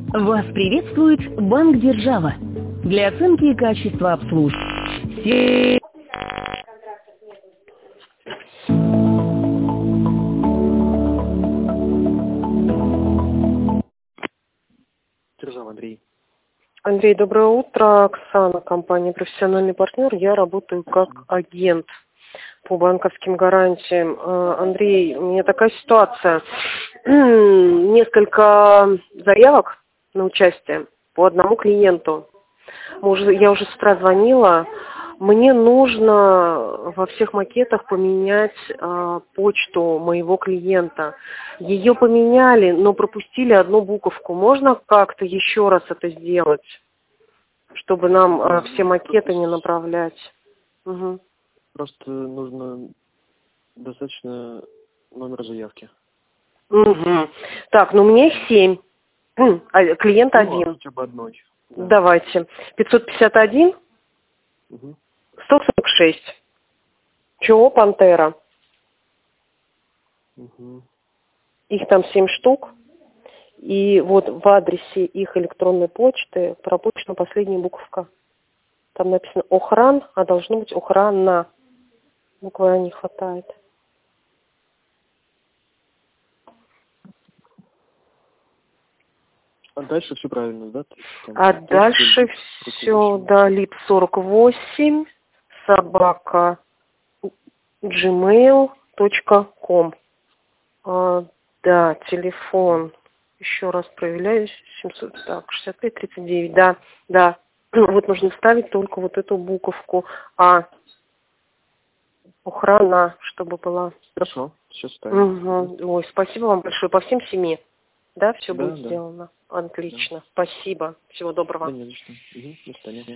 Вас приветствует Банк Держава. Для оценки качества обслуживания. Держава, Андрей. Андрей, доброе утро. Оксана, компания «Профессиональный партнер». Я работаю как агент по банковским гарантиям. Андрей, у меня такая ситуация. Несколько заявок на участие по одному клиенту. Я уже с утра звонила. Мне нужно во всех макетах поменять почту моего клиента. Ее поменяли, но пропустили одну буковку. Можно как-то еще раз это сделать, чтобы нам все макеты не направлять? Угу. Просто нужно достаточно номер заявки. Угу. Так, ну у меня их 7. А клиент один. Хотя бы одной. Да. Давайте. 551, Угу. 146. ЧО «Пантера». Угу. Их там 7 штук. И вот в адресе их электронной почты пропущена последняя буковка. Там написано «Охран», а должно быть «Охрана». Буквы не хватает. А дальше все правильно, да? А дальше все, да, лип 48 собака gmail.com. Да, телефон. Еще раз проверяю. 700, так, 6539, да. Вот нужно вставить только вот эту буковку А. Охрана, чтобы была. Хорошо, сейчас ставим. Угу. Ой, спасибо вам большое. По всем 7. Да, все Да, будет да. сделано. Отлично. Да. Спасибо. Всего доброго. Да, не за что. Угу. До свидания.